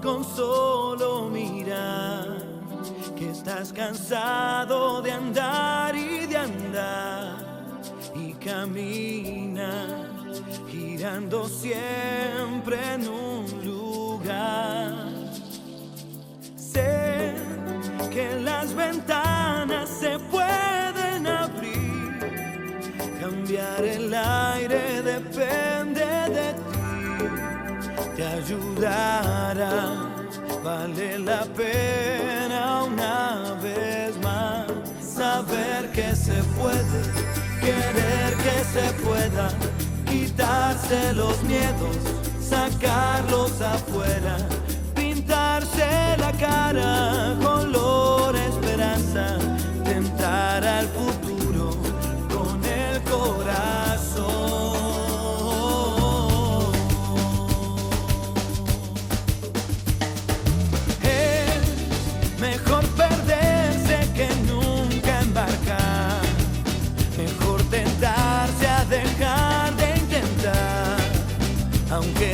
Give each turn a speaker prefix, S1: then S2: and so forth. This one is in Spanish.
S1: con solo mirar que estás cansado de andar y de andar y camina girando siempre en un lugar. Sé que las ventanas se pueden abrir, cambiar el aire depende de ti. Te ayudará, vale la pena una vez más saber que se puede, querer que se pueda, quitarse los miedos, sacarlos afuera, pintarse la cara color esperanza, tentar al futuro con el corazón. Mejor perderse que nunca embarcar, mejor tentarse a dejar de intentar, aunque